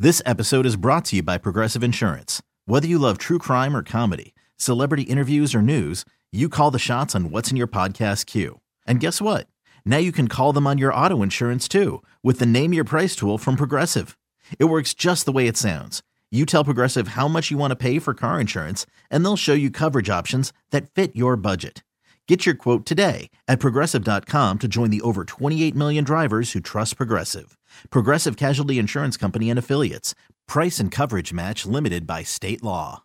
This episode is brought to you by Progressive Insurance. Whether you love true crime or comedy, celebrity interviews or news, you call the shots on what's in your podcast queue. And guess what? Now you can call them on your auto insurance too with the Name Your Price tool from Progressive. It works just the way it sounds. You tell Progressive how much you want to pay for car insurance, and they'll show you coverage options that fit your budget. Get your quote today at Progressive.com to join the over 28 million drivers who trust Progressive. Progressive Casualty Insurance Company and Affiliates. Price and coverage match limited by state law.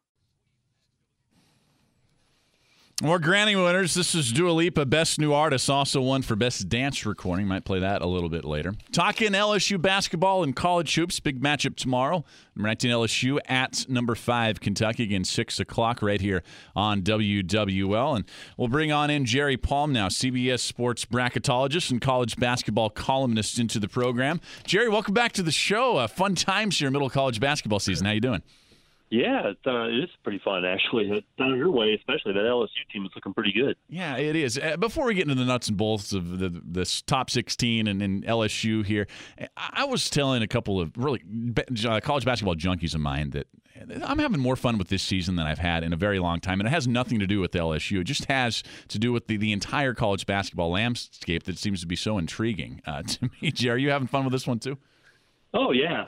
More Grammy winners. This is Dua Lipa, Best New Artist, also won for Best Dance Recording. Might play that a little bit later. Talking LSU basketball and college hoops. Big matchup tomorrow. Number 19 LSU at number 5 Kentucky. Again, 6 o'clock right here on WWL. And we'll bring on in Jerry Palm now, CBS Sports bracketologist and college basketball columnist into the program. Jerry, welcome back to the show. Fun times here, middle of college basketball season. How you doing? Yeah, it is pretty fun, actually. Down your way, especially that LSU team is looking pretty good. Yeah, it is. Before we get into the nuts and bolts of the top 16 and LSU here, I was telling a couple of really college basketball junkies of mine that I'm having more fun with this season than I've had in a very long time, and it has nothing to do with LSU. It just has to do with the entire college basketball landscape that seems to be so intriguing to me. Jerry, are you having fun with this one too? Oh, yeah.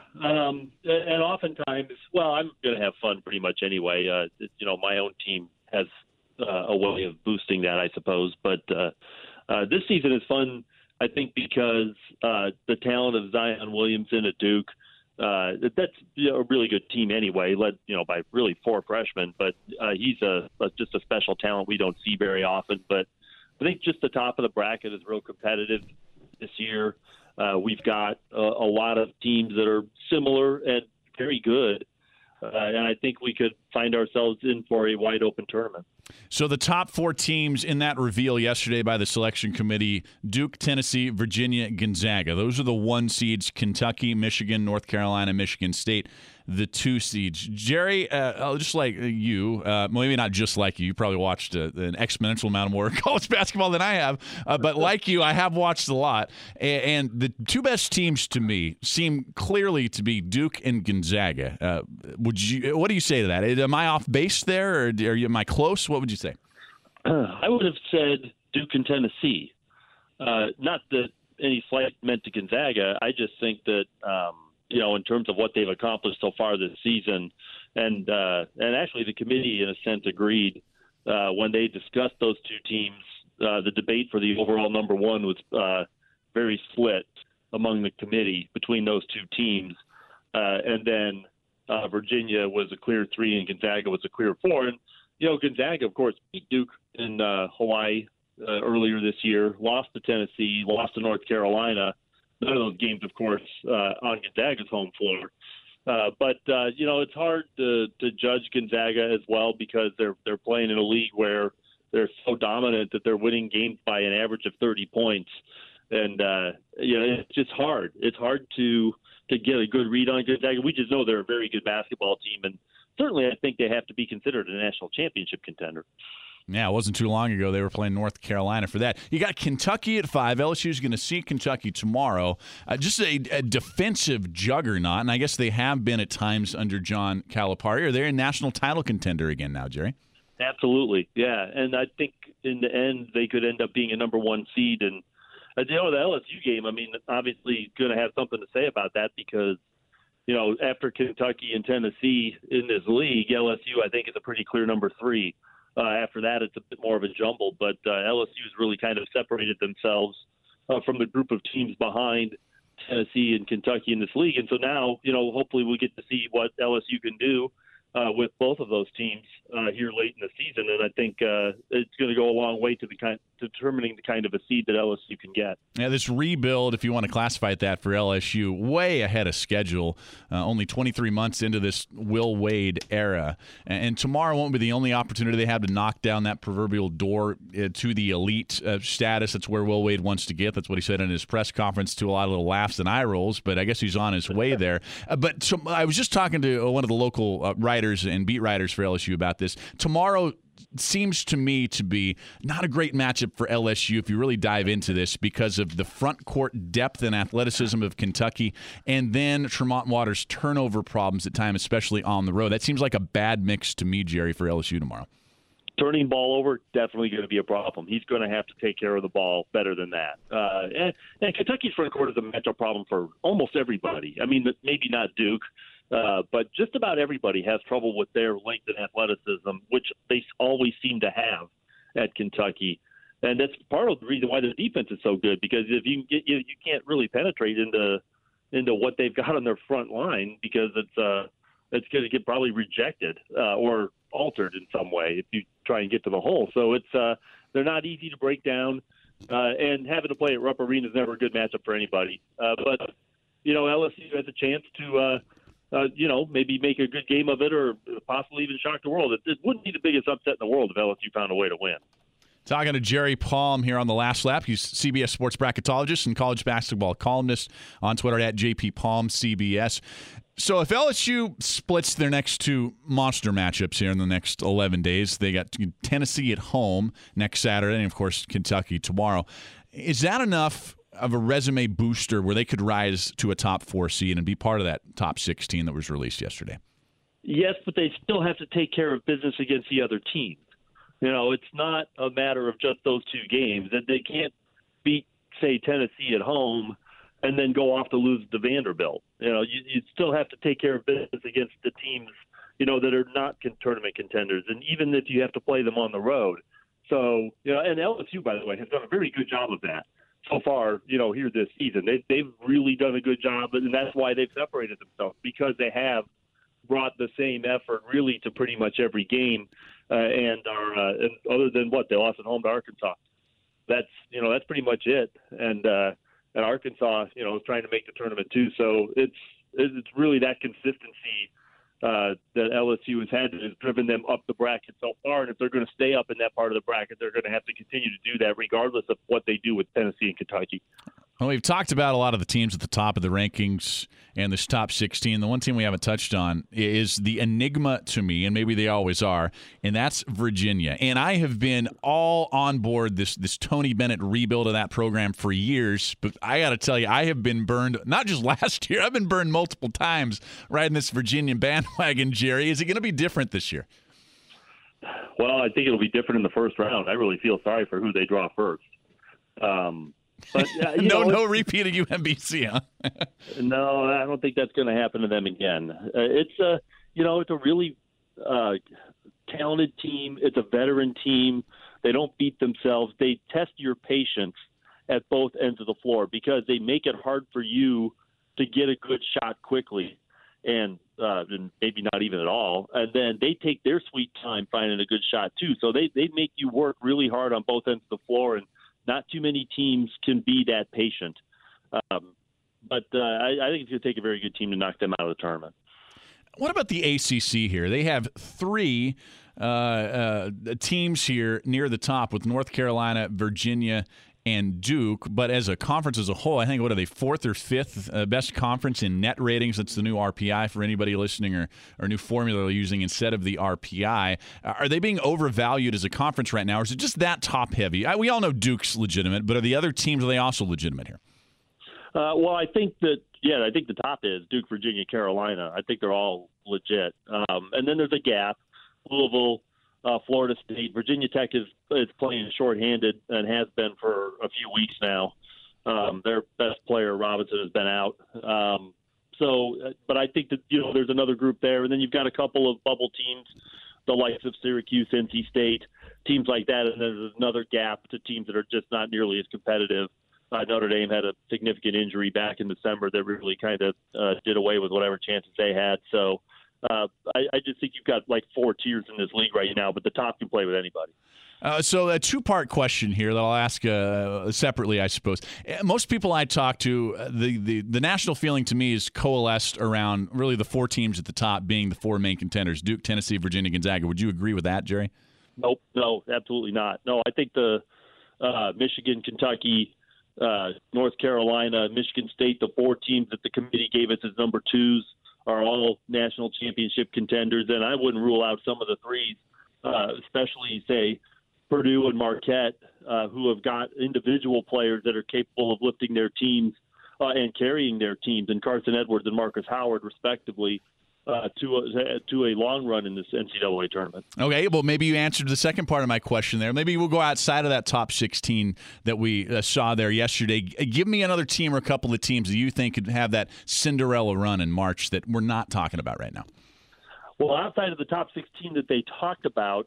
And oftentimes, well, I'm going to have fun pretty much anyway. My own team has a way of boosting that, I suppose. But this season is fun, I think, because the talent of Zion Williamson at Duke, that's a really good team anyway, led by really 4 freshmen. But he's just a special talent we don't see very often. But I think just the top of the bracket is real competitive this year. We've got a lot of teams that are similar and very good, and I think we could find ourselves in for a wide-open tournament. So the top 4 teams in that reveal yesterday by the selection committee, Duke, Tennessee, Virginia, Gonzaga. Those are the 1 seeds, Kentucky, Michigan, North Carolina, Michigan State, the 2 seeds. Jerry, just like you, maybe not just like you, you probably watched an exponential amount more college basketball than I have, but like you, I have watched a lot. And the 2 best teams to me seem clearly to be Duke and Gonzaga. What do you say to that? Am I off base there, or am I close? What would you say? I would have said Duke and Tennessee. Not that any slight meant to Gonzaga. I just think that in terms of what they've accomplished so far this season, and actually the committee in a sense agreed when they discussed those 2 teams. The debate for the overall number 1 was very split among the committee between those 2 teams, and then Virginia was a clear 3 and Gonzaga was a clear 4. And Gonzaga, of course, beat Duke in Hawaii earlier this year, lost to Tennessee, lost to North Carolina. None of those games, of course, on Gonzaga's home floor. But it's hard to judge Gonzaga as well because they're playing in a league where they're so dominant that they're winning games by an average of 30 points. And, it's just hard. It's hard to get a good read on Gonzaga. We just know they're a very good basketball team, and certainly I think they have to be considered a national championship contender. Yeah, it wasn't too long ago they were playing North Carolina for that. You got Kentucky at 5. LSU's going to see Kentucky tomorrow. Just a defensive juggernaut, and I guess they have been at times under John Calipari. Are they a national title contender again now, Jerry? Absolutely, yeah. And I think in the end they could end up being a number 1 seed. And the LSU game, obviously going to have something to say about that because, after Kentucky and Tennessee in this league, LSU I think is a pretty clear number 3. After that, it's a bit more of a jumble, but LSU has really kind of separated themselves from the group of teams behind Tennessee and Kentucky in this league. And so now, hopefully we get to see what LSU can do with both of those teams here late in the season. And I think it's going to go a long way to determining the kind of a seed that LSU can get. Yeah, this rebuild, if you want to classify it that for LSU, way ahead of schedule, only 23 months into this Will Wade era. And tomorrow won't be the only opportunity they have to knock down that proverbial door to the elite status. That's where Will Wade wants to get. That's what he said in his press conference, to a lot of little laughs and eye rolls, but I guess he's on his way there. I was just talking to one of the local writers and beat writers for LSU about this. Tomorrow seems to me to be not a great matchup for LSU if you really dive into this because of the front court depth and athleticism of Kentucky and then Tremont Waters' turnover problems at times, especially on the road. That seems like a bad mix to me, Jerry, for LSU tomorrow. Turning ball over, definitely going to be a problem. He's going to have to take care of the ball better than that. And Kentucky's front court is a matchup problem for almost everybody. I mean, maybe not Duke, but just about everybody has trouble with their length and athleticism, which they always seem to have at Kentucky. And that's part of the reason why the defense is so good, because if you can't really penetrate into what they've got on their front line, because it's going to get probably rejected or altered in some way if you try and get to the hole. So they're not easy to break down, and having to play at Rupp Arena is never a good matchup for anybody. But LSU has a chance to maybe make a good game of it, or possibly even shock the world. It wouldn't be the biggest upset in the world if LSU found a way to win. Talking to Jerry Palm here on The Last Lap. He's CBS sports bracketologist and college basketball columnist on Twitter at JPPalmCBS. So if LSU splits their next two monster matchups here in the next 11 days, they got Tennessee at home next Saturday and, of course, Kentucky tomorrow. Is that enough of a resume booster where they could rise to a top 4 seed and be part of that top 16 that was released yesterday? Yes, but they still have to take care of business against the other teams. It's not a matter of just those two games. That they can't beat, say, Tennessee at home and then go off to lose to Vanderbilt. You still have to take care of business against the teams, that are not tournament contenders, and even if you have to play them on the road. So, and LSU, by the way, has done a very good job of that so far, here this season. They've really done a good job, and that's why they've separated themselves, because they have brought the same effort really to pretty much every game, and other than what they lost at home to Arkansas. That's pretty much it. And Arkansas, is trying to make the tournament too. So it's really that consistency that LSU has had that has driven them up the bracket so far. And if they're going to stay up in that part of the bracket, they're going to have to continue to do that regardless of what they do with Tennessee and Kentucky. Well, we've talked about a lot of the teams at the top of the rankings and this top 16. The one team we haven't touched on is the enigma to me, and maybe they always are, and that's Virginia. And I have been all on board this Tony Bennett rebuild of that program for years, but I got to tell you, I have been burned, not just last year, I've been burned multiple times riding this Virginia bandwagon, Jerry. Is it going to be different this year? Well, I think it'll be different in the first round. I really feel sorry for who they draw first. But no repeat of UMBC, huh? No, I don't think that's going to happen to them again. It's a really talented team. It's a veteran team. They don't beat themselves. They test your patience at both ends of the floor because they make it hard for you to get a good shot quickly, and maybe not even at all. And then they take their sweet time finding a good shot too. So they make you work really hard on both ends of the floor, and not too many teams can be that patient. But I think it's going to take a very good team to knock them out of the tournament. What about the ACC here? They have 3 teams here near the top with North Carolina, Virginia, and Duke. But as a conference as a whole, I think, what are they, 4th or 5th best conference in net ratings? That's the new RPI for anybody listening, or new formula they're using instead of the RPI. Are they being overvalued as a conference right now, or is it just that top-heavy? We all know Duke's legitimate, but are the other teams, are they also legitimate here? Well, I think the top is Duke, Virginia, Carolina. I think they're all legit. And then there's a gap. Louisville, Florida State, Virginia Tech is playing shorthanded and has been for a few weeks now. Their best player, Robinson, has been out. But I think that there's another group there, and then you've got a couple of bubble teams, the likes of Syracuse, NC State, teams like that, and there's another gap to teams that are just not nearly as competitive. Notre Dame had a significant injury back in December that really kind of did away with whatever chances they had. So I just think you've got like 4 tiers in this league right now, but the top can play with anybody. So a 2-part question here that I'll ask separately, I suppose. Most people I talk to, the national feeling to me is coalesced around really the 4 teams at the top being the 4 main contenders: Duke, Tennessee, Virginia, Gonzaga. Would you agree with that, Jerry? Nope, no, absolutely not. No, I think the Michigan, Kentucky, North Carolina, Michigan State, the 4 teams that the committee gave us as number 2s are all national championship contenders, and I wouldn't rule out some of the 3s especially, say, Purdue and Marquette, who have got individual players that are capable of lifting their teams and carrying their teams, and Carson Edwards and Marcus Howard, respectively, to a long run in this NCAA tournament. Okay, well, maybe you answered the second part of my question there. Maybe we'll go outside of that top 16 that we saw there yesterday. Give me another team or a couple of teams that you think could have that Cinderella run in March that we're not talking about right now. Well, outside of the top 16 that they talked about,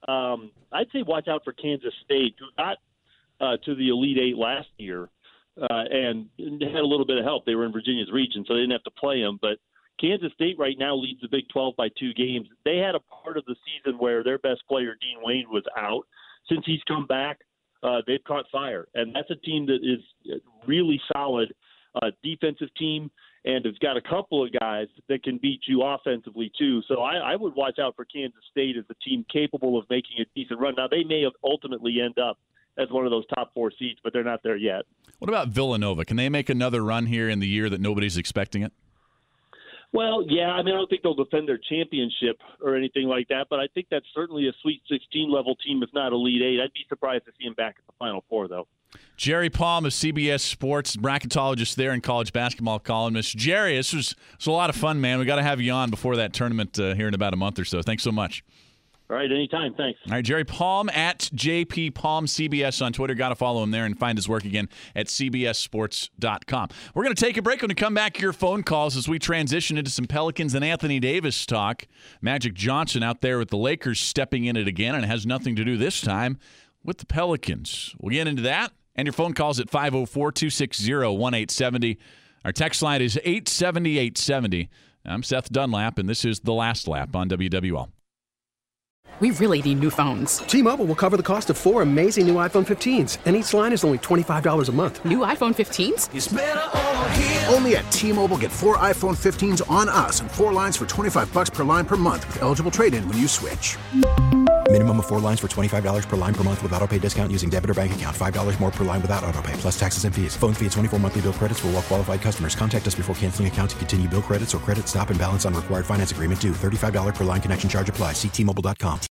I'd say watch out for Kansas State, who got to the Elite Eight last year and had a little bit of help. They were in Virginia's region, so they didn't have to play them, but Kansas State right now leads the Big 12 by 2 games. They had a part of the season where their best player, Dean Wayne, was out. Since he's come back, they've caught fire. And that's a team that is really solid, defensive team, and has got a couple of guys that can beat you offensively too. So I would watch out for Kansas State as a team capable of making a decent run. Now, they may ultimately end up as one of those top 4 seeds, but they're not there yet. What about Villanova? Can they make another run here in the year that nobody's expecting it? Well, yeah, I mean, I don't think they'll defend their championship or anything like that, but I think that's certainly a Sweet 16 level team, if not Elite Eight. I'd be surprised to see them back at the Final Four, though. Jerry Palm of CBS Sports, bracketologist there and college basketball columnist. Jerry, this was a lot of fun, man. We got to have you on before that tournament here in about a month or so. Thanks so much. All right, anytime. Thanks. All right, Jerry Palm at JP Palm CBS on Twitter. Got to follow him there and find his work again at cbssports.com. We're going to take a break. When we come back, your phone calls as we transition into some Pelicans and Anthony Davis talk. Magic Johnson out there with the Lakers stepping in it again, and it has nothing to do this time with the Pelicans. We'll get into that. And your phone calls at 504-260-1870. Our text line is 870-870. I'm Seth Dunlap, and this is The Last Lap on WWL. We really need new phones. T-Mobile will cover the cost of 4 amazing new iPhone 15s, and each line is only $25 a month. New iPhone 15s? It's better over here. Only at T-Mobile, get 4 iPhone 15s on us and 4 lines for $25 per line per month with eligible trade-in when you switch. Minimum of 4 lines for $25 per line per month with autopay discount using debit or bank account. $5 more per line without autopay, plus taxes and fees. Phone fee at 24 monthly bill credits for well-qualified customers. Contact us before canceling account to continue bill credits or credit stop and balance on required finance agreement due. $35 per line connection charge applies. See T-Mobile.com.